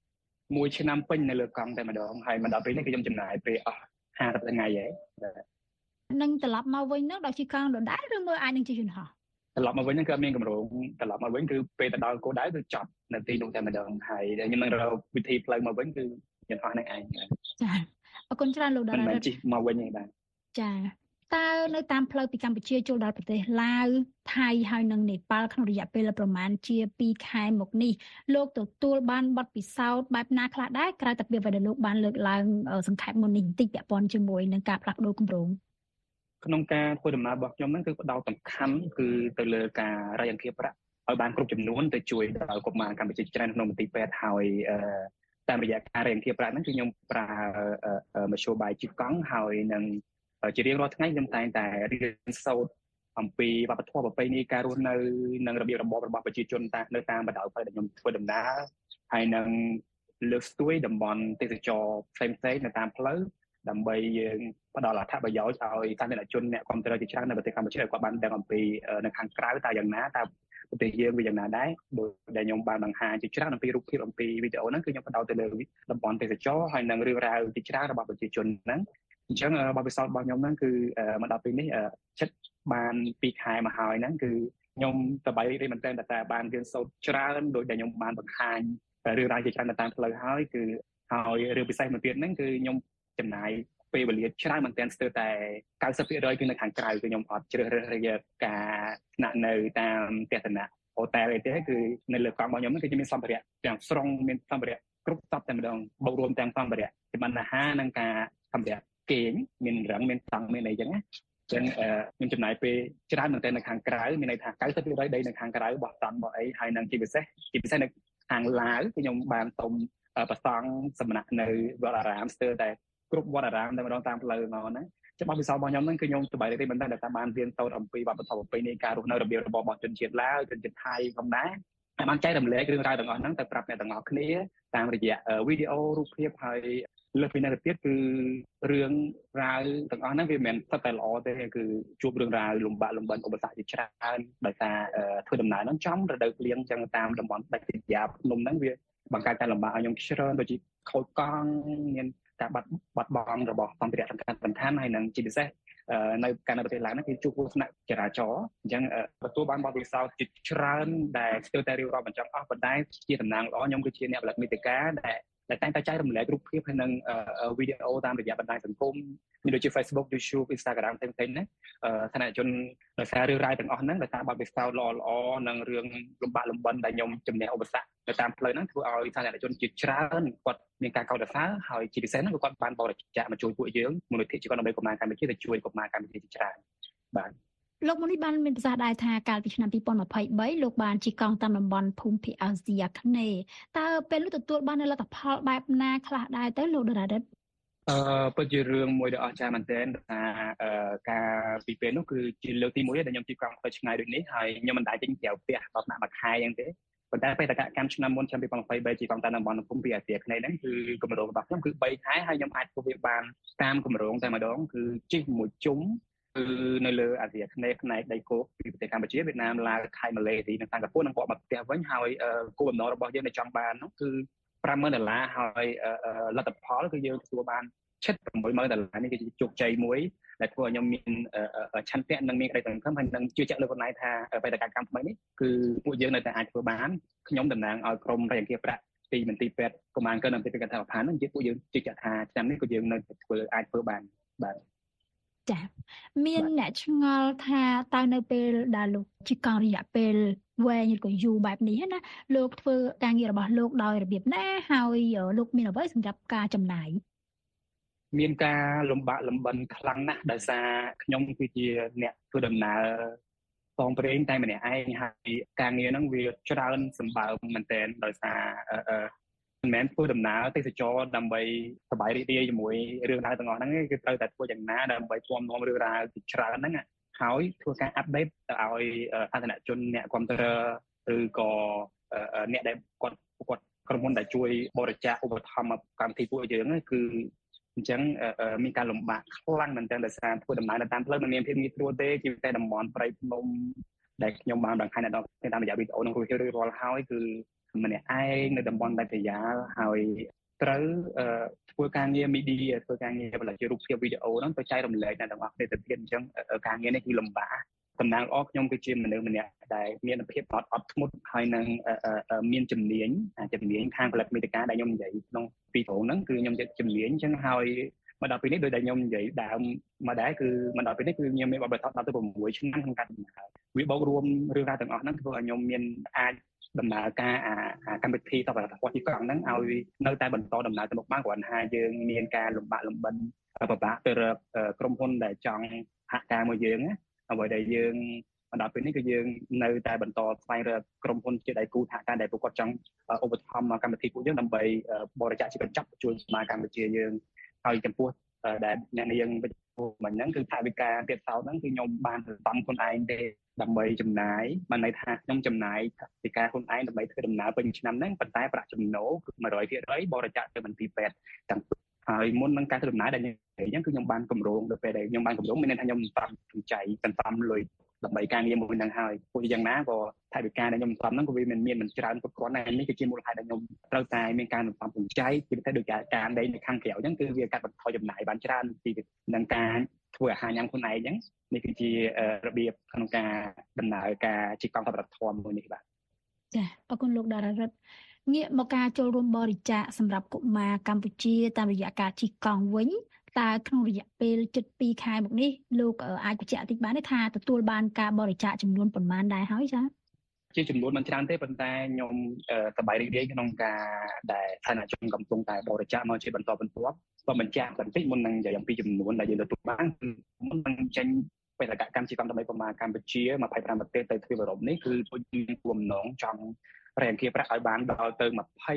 Speaker 8: 1ឆ្នាំពេញនៅលើកង់តែម្ដងហើយមកដល់ពេលនេះគឺខ្ញុំចំណាយពេលអស់50ថ្ងៃហើយ
Speaker 9: នឹងត្រឡប់មកវិញនោះដល់ជិះកង់ដដែលឬមើលអាចនឹងជិះយន្តហោះ
Speaker 8: ត្រឡប់មកវិញហ្នឹងគឺមានកម្រោងត្រឡប់មកវិញគឺពេលទៅដល់គោលដៅគឺចប់នៅទីនោះតែម្ដងហើយខ្ញុំនឹងរកវិធីផ្លូវមកវិញគឺយន្តហោះហ្នឹងឯង
Speaker 9: ចាអរគុណច្រើនលោកតារា
Speaker 8: មិនជិះមកវិញទេបាទ
Speaker 9: ចាតើនៅតាមផ្លូវពីកម្ពុជាចូលដល់ប្រទេសឡាវថៃហើយនិងនេប៉ាល់ក្នុងរយៈពេលប្រមាណជា2ខែមកនេះលោកទទួលបានបទពិសោធន៍បែបណាខ្លះដែរក្រៅតែពីអ្វីដែលលោកបានលើកឡើងសង្ខេបមុននេះបន្តិចពាក់ព័ន្ធជាមួយនឹងការផ្លាស់ប្ដូរគម្រោង
Speaker 8: ក្នុងការធ្វើដំណើររបស់ខ្ញុំហ្នឹងគឺផ្ដោតសំខាន់គឺទៅលើការរៃអង្គាសប្រាក់ឲ្យបានគ្រប់ចំនួនទៅជួយដល់កុមារកម្ពុជាច្រើនក្នុងមន្ទីរពេទ្យហើយតាមរយៈការរៃអង្គាសប្រាក់ហ្នឹងគឺខ្ញុំប្រើមធ្យោបាយជិះកង់ហើយនឹងជារៀងរាល់ថ្ងៃខ្ញុំតែងតែរៀនសូត្រអំពីវប្បធម៌ប្រពៃណីការរស់នៅនិងរបៀបរបបរបស់ប្រជាជននៅតាមបណ្ដោយផ្លូវដែលខ្ញុំធ្វើដំណើរហើយនឹងលើកស្ទួយតំបន់ទេសចរផ្សេងៗនៅតាមផ្លូវដើម្បីយើងផ្ដល់អត្ថប្រយោជន៍ឲ្យសាធារណជនអ្នកគ្រប់គ្រងជាច្រើននៅប្រទេសកម្ពុជាឲ្យគាត់បានដឹងអំពីនៅខាងក្រៅតើយ៉ាងណាតើប្រទេសយើងវាយ៉ាងណាដែរដោយដែលខ្ញុំបានបង្ហាញជាច្រើនអំពីរូបភាពអំពីវីដេអូហ្នឹងគឺខ្ញុំផ្ដោតទៅលើតំបន់ទេសចរហើយនឹងរឿងរ៉ាវជាច្រើនរបស់ប្រជាជនហ្នឹងអញ្ចឹងបទពិសោធន៍របស់ខ្ញុំហ្នឹងគឺមកដល់ពេលនេះជិតបាន2ខែមកហើយហ្នឹងគឺខ្ញុំសប្បាយរីករាយមែនទែនតែបានរៀនសូត្រច្រើនដោយដែលខ្ញុំបានបង្ហាញរឿងរ៉ាវជាច្រើនតាមផ្លូវហើយគឺហើយរឿងពិសេសមួយទៀតហ្នឹងគឺខ្ញុំចំណាយពេលវេលាច្រើនមែនទែនស្ទើរតែ 90% គឺនៅខាងក្រៅគឺខ្ញុំអត់ជ្រើសរើសរយៈការស្នាក់នៅតាមផ្ទះតំណាក់ហូតែលអីទេគឺនៅលើកង់របស់ខ្ញុំហ្នឹងគឺមានសម្ភារៈទាំងស្រុងមានសម្ភារៈគ្រប់សពតែម្ដងបូករួមទាំងសម្ភារៈជាបណ្ណាហារនិងការសម្ភារៈគេងមានរឹងមានតង់មានអីចឹងណាចឹងខ្ញុំចំណាយពេលច្រើនមែនទែននៅខាងក្រៅមានន័យថា 90% ដីនៅខាងក្រៅបោះតង់បោះអីហើយនឹងជាពិសេសនៅខាងឡាវគឺខ្ញុំបានសុំប្រសង់សំណាក់នៅវត្តអារាមស្ទើរតែគ្រប់វត្តអារាមតែម្ដងតាមផ្លូវមកហ្នឹងច្បាប់ពិសោធន៍របស់ខ្ញុំហ្នឹងគឺខ្ញុំសប្បាយរីករាយមែនទែនដែលបានរៀនសូត្រអំពីវប្បធម៌ប្រពៃណីការរស់នៅរបៀបរបបរបស់ជនជាតិឡាវជនជាតិថៃផងដែរហើយបានចែករំលែករឿងរ៉ាវទាំងអស់ហ្នឹងទៅប្រាប់អ្នកទាំងអស់គ្នាតាមរយៈវីដេអូរូបភាពហើយលើសពីនេះទៅទៀតគឺរឿងរ៉ាវទាំងអស់ហ្នឹងវាមិនមែនតែល្អទេគឺជួបរឿងរ៉ាវលំបាកលំបិនឧបសគ្គជាច្រើនដោយសារធ្វើដំណើរហ្នឹងចំរដូវភ្លៀងចឹងតាមតំបន់ដាច់ស្រយាលភ្នំហ្នឹងវាបង្កើតការលំបាកឲ្យខ្ញុំច្រើនដូចជាខូចកង់មានការបាត់បង់របស់សម្ភារៈសំខាន់ហើយនឹងជាពិសេសនៅប្រទេសឡាវហ្នឹងគឺជួបគ្រោះថ្នាក់ចរាចរណ៍អញ្ចឹងទទួលបានបទពិសោធន៍ជាច្រើនដែលស្ទើរតែរៀបរាប់បញ្ចប់អស់ប៉ុន្តែជាតំណាងល្អខ្ញុំគឺជាអ្នកផលិតមាតិកាដែលតែងតែចែករំលែករូបភាពហើយនឹងវីដេអូតាមរយៈបណ្ដាញសង្គមមានដូចជា Facebook, YouTube, Instagram ផ្សេងៗណាឋានៈជនដោយសាររឿងរ៉ាវទាំងអស់ហ្នឹងដោយសារបទពិសោធន៍ល្អៗនិងរឿងលំបាកលំបិនដែលខ្ញុំជំនះឧបសគ្គនៅតាមផ្លូវហ្នឹងធ្វើឲ្យឋានៈជនជាច្រើនគាត់មានការកោតសរសើរហើយជាពិសេសហ្នឹងគាត់បានបរិច្ចាគមកជួយពួកយើងមូលនិធិជាគាត់ដើម្បីកុមារកម្ពុជាទៅជួយកុមារកម្ពុជាជាច្រើនបាទ
Speaker 9: លោកមុននេះបានមានប្រសាសន៍ដែរថាកាលពីឆ្នាំ2023លោកបានជិះកង់តាមតំបន់ភូមិភាគអាស៊ីអាគ្នេយ៍តើពេលនោះទទួលបានលទ្ធផលបែបណាខ្លះដែរទៅលោកតារារិទ្ធ
Speaker 8: ពិតជារឿងមួយដ៏អស្ចារ្យមែនទែនថាការពីពេលនោះគឺជាលើកទី1ដែលខ្ញុំជិះកង់ទៅឆ្ងាយដូចនេះហើយខ្ញុំមិនដែលចេញក្រៅផ្ទះដល់ថ្នាក់មួយខែអញ្ចឹងទេប៉ុន្តែបេសកកម្មឆ្នាំមុនឆ្នាំ2023ជិះកង់តាមតំបន់ភូមិពីអាស៊ីអាគ្នេយ៍ហ្នឹងគឺគម្រោងរបស់ខ្ញុំគឺ3ខែហើយខ្ញុំអាចធ្វើវាបានតាមគម្រោងតែម្ដងគឺជិះមួយជុំគឺនៅលើអាស៊ីអាគ្នេយ៍ផ្នែកដីគោកពីប្រទេសកម្ពុជាវៀតណាមឡាវថៃម៉ាឡេស៊ីនិងសិង្ហបុរីនឹងបកមកផ្ទះវិញហើយគោលបំណងរបស់យើងដែលចង់បាននោះគឺ$50,000ហើយលទ្ធផលគឺយើងទទួលបាន$60,000នេះគឺជាជោគជ័យមួយដែលធ្វើឲ្យខ្ញុំមានឆន្ទៈនិងមានក្តីសង្ឃឹមហើយនឹងជឿជាក់លើខ្លួនឯងថាបេសកកម្មថ្មីនេះគឺពួកយើងនៅតែអាចធ្វើបានខ្ញុំតំណាងឲ្យក្រុមរយៈប្រាក់ពីមន្ទីរពេទ្យកុមារកិននិងមន្ទីរពេទ្យកថាវិភាគនឹងជាពួកយើងជឿជាក់ថាឆ្នាំនេះក៏យើងនៅអាចធ្វើបានបាទ
Speaker 9: ចា៎មានអ្នកឆ្ងល់ថាតើនៅពេលដែលលោកជិះកង់រយៈពេលវែងឬក៏យូរបែបនេះណាលោកធ្វើការងាររបស់លោកដោយរបៀបណាហើយលោកមានអ្វីសម្រាប់ការចំណាយ
Speaker 8: មានការលំបាកលំបិនខ្លាំងណាស់ដោយសារខ្ញុំគឺជាអ្នកធ្វើដំណើរផ្សងព្រេងតែម្នាក់ឯងហើយការងារហ្នឹងវាច្រើនសម្បើមមែនទែនដោយសារមិនមែនធ្វើដំណើរទេសចរដើម្បីសប្បាយរីករាយជាមួយរឿងរ៉ាវទាំងអស់ហ្នឹងគឺត្រូវតែធ្វើយ៉ាងណាដើម្បីពំនាំរឿងរ៉ាវជាច្រើនហ្នឹងហើយធ្វើការអាប់ដេតទៅឲ្យសាធារណជនអ្នកគាំទ្រឬក៏អ្នកដែលគាត់ក្រុមហ៊ុនដែលជួយបរិច្ចាគឧបត្ថម្ភកម្មវិធីពួកយើងគឺអញ្ចឹងមានការលំបាកខ្លាំងមែនទែនដោយសារធ្វើដំណើរនៅតាមផ្លូវមិនមានភាពងាយស្រួលទេជាពិសេសតំបន់ព្រៃភ្នំដែលខ្ញុំបានបង្ហាញដល់តាមរយៈវីដេអូក្នុងរួចរាល់ហើយគឺម្នាក់ឯងនៅតំបន់ដាច់ស្រយាលហើយត្រូវធ្វើការងារ media ធ្វើការងារផលិតជារូបភាពវីដេអូហ្នឹងទៅចែករំលែកដល់ទាំងអស់គ្នាទៅទៀតអញ្ចឹងការងារនេះគឺលំបាកតំណាងល្អខ្ញុំគឺជាមនុស្សម្នាក់ដែលមានភាពអត់ធ្មត់ហើយនឹងមានជំនាញខាងផលិតមាតិកាដែលខ្ញុំនិយាយក្នុងវីដេអូហ្នឹងគឺខ្ញុំជំនាញអញ្ចឹងហើយមកដល់ពេលនេះដោយដែលខ្ញុំនិយាយដើមមកដែរគឺមកដល់ពេលនេះគឺខ្ញុំមានបទពិសោធន៍ដល់ទៅ6ឆ្នាំក្នុងការដំណើរវាបូករួមរឿងរ៉ាវទាំងអស់ហ្នឹងធ្វើឲ្យខ្ញុំមានអាចដំណើរការកម្មវិធីតបរដ្ឋព័ន្ធទីកង់ហ្នឹងឲ្យនៅតែបន្តដំណើរទៅមុខបានគ្រាន់តែយើងមានការលំបាកលំបិនពិបាកទៅរកក្រុមហ៊ុនដែលចង់សហការមួយយើងណាអ្វីដែលយើងមកដល់ពេលនេះគឺយើងនៅតែបន្តស្វែងរកក្រុមហ៊ុនជាដៃគូសហការដែលពួកគាត់ចង់ឧបត្ថម្ភកម្មវិធីពួកយើងដើម្បីបរិច្ចាគជាកញ្ចប់ជួយសមាគមកម្ពុជាយើងហើយចំពោះដែលអ្នកនាងបញ្ជាក់មិញហ្នឹងគឺថាវិការទៀតសោតហ្នឹងគឺខ្ញុំបានសន្សំខ្លួនឯងទេដើម្បីចំណាយបានន័យថាខ្ញុំចំណាយពីការខ្លួនឯងដើម្បីធ្វើដំណើរពេញឆ្នាំហ្នឹងប៉ុន្តែប្រាក់ចំណូលគឺ 100% បរិច្ចាគទៅមន្ទីរពេទ្យទាំងហើយមុននឹងការធ្វើដំណើរដែលខ្ញុំនិយាយហ្នឹងគឺខ្ញុំបានកម្រងដល់ពេលដែលខ្ញុំបានកម្រងមានន័យថាខ្ញុំតាមចំចៃសន្សំលុយដើម្បីការងារមួយហ្នឹងហើយពួកយ៉ាងណាក៏ថវិកាដែលខ្ញុំសន្សំហ្នឹងក៏វាមិនច្រើនគ្រប់គ្រាន់ដែរនេះគឺជាមូលហេតុដែលខ្ញុំត្រូវតែមានការសន្សំសំចៃជាពិសេសដោយការដេញនៅខាងក្រៅអញ្ចឹងគឺវាកាត់បន្ថយចំណាយបានច្រើនពីនឹងការធ្វើអាហារញ៉ាំខ្លួនឯងអញ្ចឹងនេះគឺជារបៀបក្នុងការដំណើរការជិះកង់តាមរដ្ឋធម៌មួយនេះបាទ
Speaker 9: ចាអរគុណលោកដារ៉ារិតងាកមកការចូលរួមបរិច្ចាគសម្រាប់កុមារកម្ពុជាតាមរយៈការជិះកង់វិញតើក្នុងរយៈពេល7-2 ខែមកនេះលោកអាចបញ្ជាក់តិចបានទេថាទទួលបានការបរិច្ចាគចំនួនប៉ុន្មានដែរហើយចា
Speaker 8: ជាចំនួនមិនច្រើនទេប៉ុន្តែខ្ញុំសប្បាយរីករាយក្នុងការដែលឋានៈជនកំពុងតែបរិច្ចាគមកជាបន្តបន្ទាប់ក៏បញ្ជាក់បន្តិចមុននឹងនិយាយអំពីចំនួនដែលយើងទទួលបានមុននឹងចេញបេសកកម្មជាកម្មដើម្បីកុមារកម្ពុជា25ប្រទេសទៅទ្វីបអឺរ៉ុបនេះគឺពួកយើងគួរបំណងចង់រយៈប្រាក់ឲ្យបានដល់ទៅ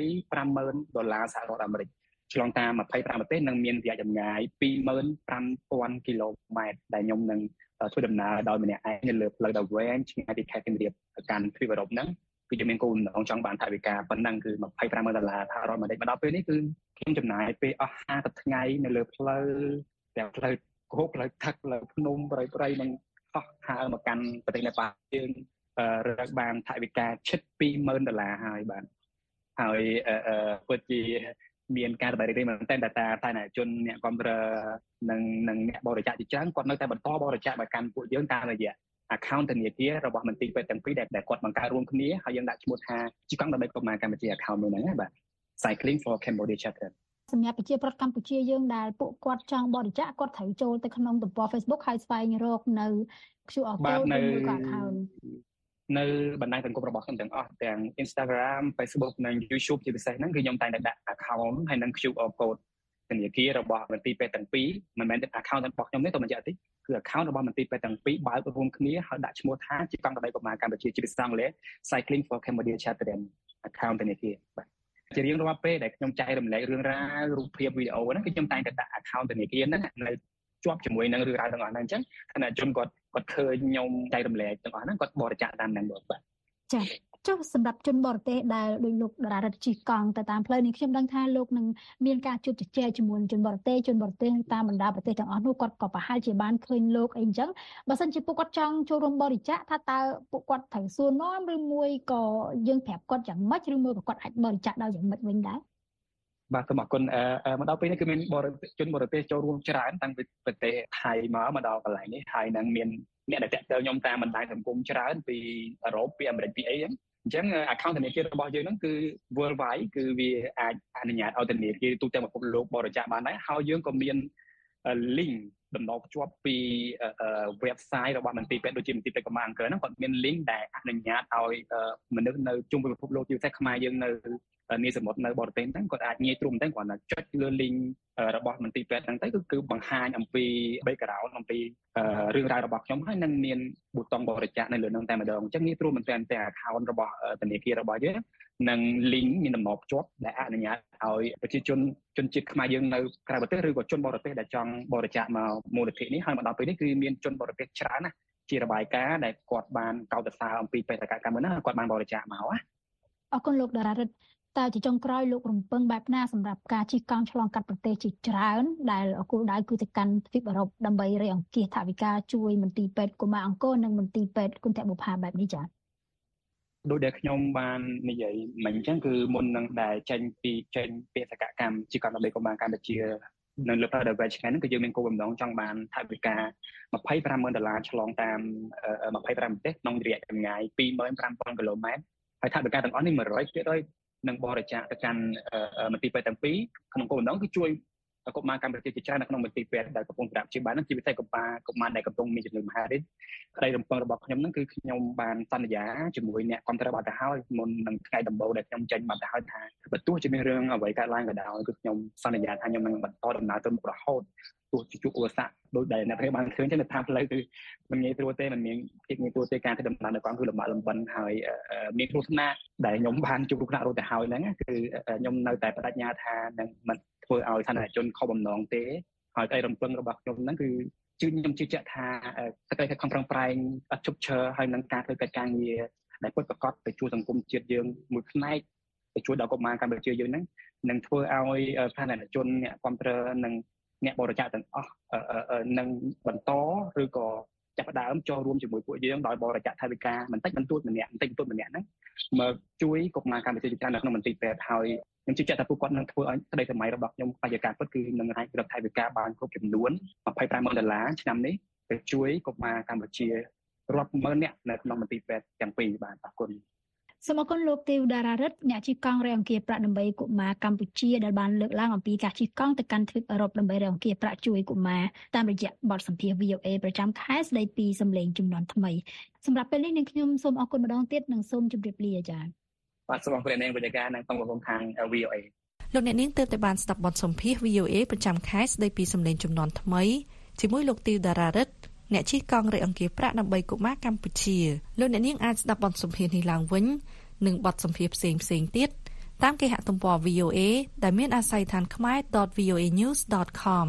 Speaker 8: $25,000សហរដ្ឋអាមេរិកឆ្លងតាម25ប្រទេសនិងមានរយៈចម្ងាយ25,000 គីឡូម៉ែត្រដែលខ្ញុំនឹងធ្វើដំណើរដោយម្នាក់ឯងនៅលើផ្លូវដ៏វែងឆ្ងាយពីខេត្តសៀមរាបកាន់ទ្វីបអឺរ៉ុបហ្នឹងគឺខ្ញុំមានគោលបំណងចង់បានថវិកាប៉ុណ្ណឹងគឺ$25,000សហរដ្ឋអាមេរិកមកដល់ពេលនេះគឺខ្ញុំចំណាយពេលអស់50ថ្ងៃនៅលើផ្លូវទាំងផ្លូវគោកផ្លូវទឹកផ្លូវភ្នំព្រៃនឹងហោះហើរមកកាន់ប្រទេសនេប៉ាល់យើងរកបានថវិកាជិត$20,000ហើយបាទហើយពិតជាមានការសប្បាយរីករាយមែនទែនតែណជនអ្នកគាំទ្រនិងអ្នកបរិច្ចាគជាច្រើនគាត់នៅតែបន្តបរិច្ចាគមកកាន់ពួកយើងតាមរយៈ account ធនាគាររបស់មន្ទីរពេទ្យទាំងពីរដែលគាត់បង្កើតរួមគ្នាហើយយើងដាក់ឈ្មោះថាជិះកង់ដើម្បីកុមារកម្ពុជា account មួយហ្នឹងណាបាទ Cycling for Cambodia Chapter
Speaker 9: សម្រាប់ប្រជាប្រដ្ឋកម្ពុជាយើងដែលពួកគាត់ចង់បរិច្ចាគគាត់ត្រូវចូលទៅក្នុងទំព័រ Facebook ហើយស្វែងរកនៅ QR code ឬមួយក៏ account
Speaker 8: នៅបណ្ដាញសង្គមរបស់ខ្ញុំទាំងអស់ទាំង Instagram, Facebook និង YouTube ជាពិសេសហ្នឹងគឺខ្ញុំតែងតែដាក់ account ហើយនិង QR code ធនាគាររបស់មន្ទីរពេទ្យទាំងពីរមិនមែនតែ account របស់ខ្ញុំទេតែបញ្ជាក់តិចគឺ account របស់មន្ទីរពេទ្យទាំងពីរបើករួមគ្នាហើយដាក់ឈ្មោះថាជាកង់ដើម្បីកុមារកម្ពុជាជាភាសាអង់គ្លេស Cycling for Cambodia Chapter account ធនាគារបាទជារៀងរាល់ពេលដែលខ្ញុំចែករំលែករឿងរ៉ាវរូបភាពវីដេអូហ្នឹងគឺខ្ញុំតែងតែដាក់ account ធនាគារហ្នឹងនៅជាប់ជាមួយនឹងរឿងរ៉ាវទាំងអស់ហ្នឹងអញ្ចឹងខណៈជនគាត់ឃើញខ្ញុំចែករំលែកទាំងអស់ហ្នឹងគាត់បរិច្ចាគតាមហ្នឹងបាទ
Speaker 9: ចា៎ចុះសម្រាប់ជនបរទេសដែលដោយលោកតារារិទ្ធជិះកង់ទៅតាមផ្លូវនេះខ្ញុំដឹងថាលោកនឹងមានការជួបជជែកជាមួយជនបរទេសតាមបណ្ដាប្រទេសទាំងអស់នោះគាត់ក៏ប្រហែលជាបានឃើញលោកអីអញ្ចឹងបើសិនជាពួកគាត់ចង់ចូលរួមបរិច្ចាគថាតើពួកគាត់ត្រូវសួរនាំឬមួយក៏យើងប្រាប់គាត់យ៉ាងម៉េចឬមួយក៏គាត់អាចបរិច្ចាគដល់យ៉ាងម៉េចវិញដែរ
Speaker 8: បាទសូមអរគុណមកដល់ពេលនេះគឺមានជនបរទេសចូលរួមច្រើនតាំងពីប្រទេសថៃមកដល់កន្លែងនេះហើយនឹងមានអ្នកដែលតាក់ទងខ្ញុំតាមបណ្ដាញសង្គមច្រើនពីអឺរ៉ុបពីអាមេរិកពីអីអញ្ចឹង account ធនាគាររបស់យើងហ្នឹងគឺ worldwide គឺវាអាចអនុញ្ញាតឲ្យធនាគារទូទាំងពិភពលោកបរិច្ចាគបានដែរហើយយើងក៏មាន link ដំណើរភ្ជាប់ពី website របស់មន្ទីរពេទ្យដូចជាមន្ទីរពេទ្យកុមារអង្គរហ្នឹងគាត់មាន link ដែលអនុញ្ញាតឲ្យមនុស្សនៅជុំវិញពិភពលោកជាពិសេសខ្មែរយើងនៅនាសមុទ្រនៅបរទេសហ្នឹងគាត់អាចងាយទ្រង់តែគាត់ចុចលើ link របស់មន្ទីរពេទ្យហ្នឹងទៅគឺបង្ហាញអំពី background អំពីរឿងរ៉ាវរបស់ខ្ញុំហើយនឹងមានប៊ូតុងបរិច្ចាគនៅលើហ្នឹងតែម្ដងអញ្ចឹងងាយទ្រង់មែនទែនតែ account របស់ធនាគាររបស់យើងនិង link មានដំណភ្ជាប់ដែលអនុញ្ញាតឲ្យប្រជាជនជាតិខ្មែរយើងនៅក្រៅប្រទេសឬក៏ជនបរទេសដែលចង់បរិច្ចាគមកមូលនិធិនេះហើយមកដល់ពេលនេះគឺមានជនបរទេសច្រើនណាស់ជារបាយការណ៍ដែលគាត់បានកោតសរសើរអំពីបេសកកម្មហ្នឹងគាត់បានបរិច្ចាគមកណា
Speaker 9: អរគុណលោកតារារិទ្ធតើជាចុងក្រោយលោករំពឹងបែបណាសម្រាប់ការជិះកង់ឆ្លងកាត់ប្រទេសជាច្រើនដែលគោលដៅគឺទៅកាន់ទ្វីបអឺរ៉ុបដើម្បីរៃអង្គាសថវិកាជួយមន្ទីរពេទ្យកុមារអង្គរនិងមន្ទីរពេទ្យគុណធបុប្ផាបែបនេះចា៎
Speaker 8: ដោយដែលខ្ញុំបាននិយាយមិញអញ្ចឹងគឺមុននឹងដែលចេញបេសកកម្មជិះកង់ដើម្បីកុមារកម្ពុជានៅលើផ្លូវដែលវែងឆ្ងាយហ្នឹងគឺយើងមានគោលបំណងចង់បានថវិកា$25,000ឆ្លងតាម25ប្រទេសក្នុងរយៈចម្ងាយ 25,000 គីឡូម៉ែត្រហើយថវិកាទាំងអស់នេះ 100% នឹងបរិច្ចាគទៅកាន់មន្ទីរពេទ្យទាំងពីរក្នុងគោលបំណងគឺជួយកុមារកម្ពុជាជាច្រើននៅក្នុងមន្ទីរពេទ្យដែលកំពុងព្យាបាលនឹងជាពិសេសកុមារដែលកំពុងមានជំងឺមហារីកក្តីរំពឹងរបស់ខ្ញុំហ្នឹងគឺខ្ញុំបានសន្យាជាមួយអ្នកគាំទ្របាត់ទៅហើយមុននឹងថ្ងៃដំបូងដែលខ្ញុំចេញបាត់ទៅហើយថាបើទោះជាមានរឿងអ្វីកើតឡើងក៏ដោយគឺខ្ញុំសន្យាថាខ្ញុំនឹងបន្តដំណើរទៅមុខរហូតទោះជាជួបឧបសគ្គដោយដែលអ្នកទាំងបានឃើញទៅតាមផ្លូវគឺមិនងាយស្រួលទេមិនមានភាពងាយស្រួលទេការធ្វើដំណើរនៅកង់គឺលំបាកលំបិនហើយមានគ្រោះថ្នាក់ដែលខ្ញុំបានជួបគ្រោះថ្នាក់រួចទៅហើយហ្នឹងគឺខ្ញុំនៅតែបដិញ្ញាថានឹងមិនធ្វើឲ្យឋានៈជនខុសបំណងទេហើយតែរំពឹងរបស់ខ្ញុំហ្នឹងគឺខ្ញុំជឿជាក់ថាសេចក្តីខំប្រឹងប្រែងអត់ឈប់ឈរហើយនឹងការធ្វើកិច្ចការងារដែលពិតប្រាកដទៅជួយសង្គមជាតិយើងមួយផ្នែកទៅជួយដល់កុមារកម្ពុជាយើងហ្នឹងនឹងធ្វើឲ្យឋានៈជនអ្នកគាំទ្រនិងអ្នកបរិច្ចាគទាំងអស់នឹងបន្តឬក៏ចាប់ផ្ដើមចូលរួមជាមួយពួកយើងដោយបរិច្ចាគថវិកាបន្តិចបន្តួចម្នាក់ហ្នឹងមកជួយកុមារកម្ពុជាច្រើននៅក្នុងមន្ទីរពេទ្យហើយខ្ញុំជឿជាក់ថាពួកគាត់នឹងធ្វើឲ្យក្តីសម័យរបស់ខ្ញុំបរិយាកាសពិតគឺនឹងអាចរកថវិកាបានគ្រប់ចំនួន$25,000ឆ្នាំនេះទៅជួយកុមារកម្ពុជារាប់ម៉ឺននាក់នៅក្នុងមន្ទីរពេទ្យទាំងពីរបាទអរគុណ
Speaker 9: សូមអរគុណលោកទេវតារារិទ្ធអ្នកជិះកង់រៃអង្គាសប្រាក់ដើម្បីកុមារកម្ពុជាដែលបានលើកឡើងអំពីការជិះកង់ទៅកាន់ទ្វីបអឺរ៉ុបដើម្បីរៃអង្គាសប្រាក់ជួយកុមារតាមរយៈបទសម្ភាសន៍ VOA ប្រចាំខែស្ដីពីសម្លេងជំនាន់ថ្មីសម្រាប់ពេលនេះនឹងខ្ញុំសូមអរគុណម្ដងទៀតនិងសូមជម្រាបលាចា៎
Speaker 8: បាទសូមអរគុណអ្នកនាងវិទ្យាការនិងក្រុមប្រឹក្សាខាង VOA
Speaker 3: លោកអ្នកនាងទើបតែបានស្ដាប់បទសម្ភាសន៍ VOA ប្រចាំខែស្ដីពីសម្លេងជំនាន់ថ្មីជាមួយលោកទេវតារារិទ្ធអ្នកជិះកង់រៃអង្គាសប្រាក់ដើម្បីកុមារកម្ពុជាលោកអ្នកនាងអាចស្ដាប់បទសម្ភាសន៍នេះឡើងវិញនិងបទសម្ភាសន៍ផ្សេងទៀតតាមគេហទំព័រ VOA ដែលមានអាស័យដ្ឋានkhmer.voanews.com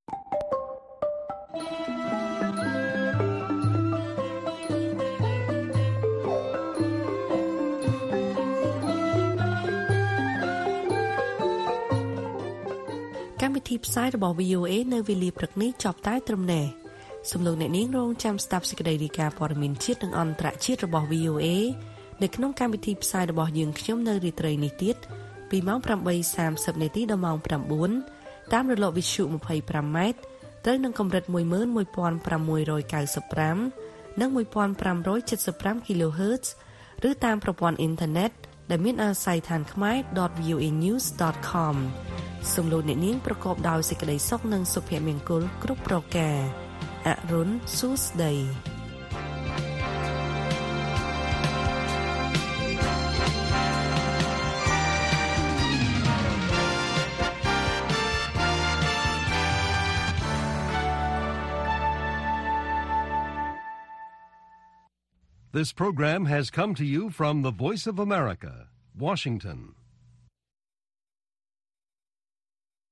Speaker 3: កម្មវិធីផ្សាយរបស់ VOA នៅវេលាព្រឹកនេះចប់តែត្រឹមនេះសូមលោកអ្នកនាងរងចាំស្ដាប់សេចក្តីរាយការណ៍ព័ត៌មានជាតិនិងអន្តរជាតិរបស់ VOA នៅក្នុងកម្មវិធីផ្សាយរបស់យើងខ្ញុំនៅរាត្រីនេះទៀតពីម៉ោង 8:30 នាទីដល់ម៉ោង 9 តាមរលកវិទ្យុ 25 ម៉ែត្រត្រូវនឹងកម្រិត 11695 និង 1575 kHz ឬតាមប្រព័ន្ធអ៊ីនធឺណិតដែលមានអាស័យដ្ឋានkhmer.voanews.com សូមលោកអ្នកនាងប្រកបដោយសេចក្តីសុខនិងសុភមង្គលគ្រប់ប្រការអរុនសួស្តី
Speaker 1: This program has come to you from the Voice of America, Washington.